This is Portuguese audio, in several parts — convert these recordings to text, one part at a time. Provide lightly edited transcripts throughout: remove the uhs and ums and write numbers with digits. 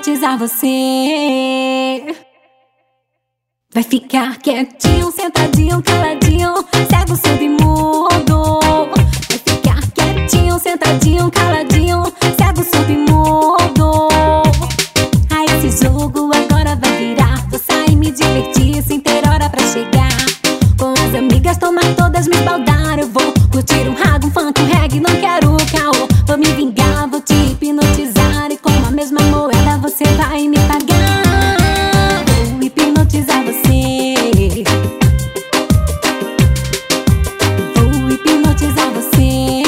hipnotizar você. Vai ficar quietinho, sentadinho, caladinho, cego, surdo e mudo. Vai ficar quietinho, sentadinho, caladinho, cego, surdo e mudo. Ah, esse jogo agora vai virar. Vou sair, me divertir, sem ter hora pra chegar. Com as amigas, tomar todas, me esbaldar. Eu vou curtir um raga, um funk, um reggae, não quero caô. Vou me vingar, vou te hipnotizar. E com a mesma moeda você vai me pagar. Vou hipnotizar você. Vou hipnotizar você.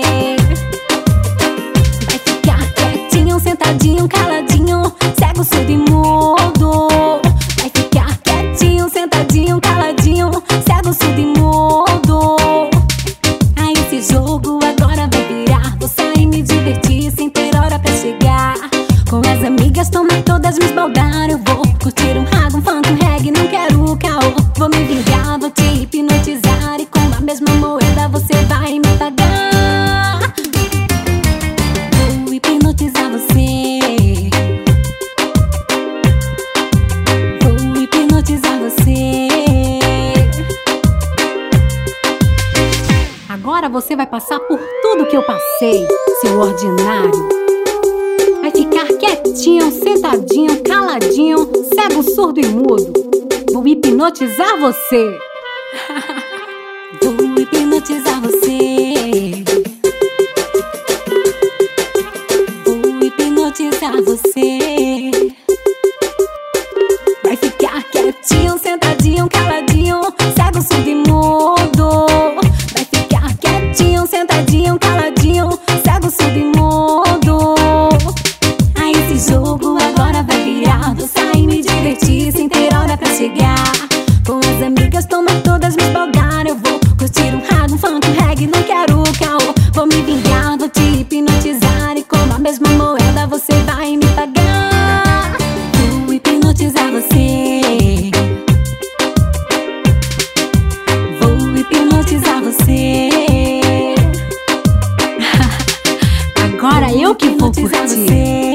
Vai ficar quietinho, sentadinho, caladinho, cego, surdo e mudo. Vai ficar quietinho, sentadinho, caladinho, cego, surdo e mudo. Ah, esse jogo agora vai virar. Vou sair, me divertir, sem ter hora pra chegar. Com as amigas, tomar todas, me esbaldar. Eu vou curtir um raga, um funk, um reggae, não quero caô. Vou me vingar, vou te hipnotizar. E com a mesma moeda você vai me pagar. Vou hipnotizar você. Vou hipnotizar você. Agora você vai passar por tudo que eu passei, seu ordinário. Vai ficar quietinho, sentadinho, caladinho, cego, surdo e mudo. Vou hipnotizar você. Vou hipnotizar você. Vou hipnotizar você. Vai ficar quietinho, sentadinho, caladinho, cego, surdo e mudo. Vai ficar quietinho, sentadinho, caladinho, cego, surdo e mudo. Ah, esse jogo agora vai virar. Vou sair, me divertir, sem ter hora pra chegar. Com as amigas, tomar todas, me esbaldar. Eu vou curtir um raga, um funk, um reggae, não quero caô. Vou me vingar, vou te hipnotizar. E com a mesma moeda você vai me pagar. Vou hipnotizar você. Vou hipnotizar você. Agora eu que vou curtir.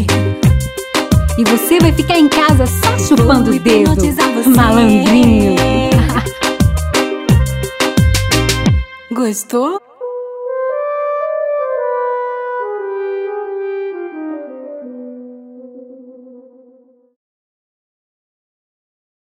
E você vai ficar em casa só chupando o dedo, malandrinho. Gostou?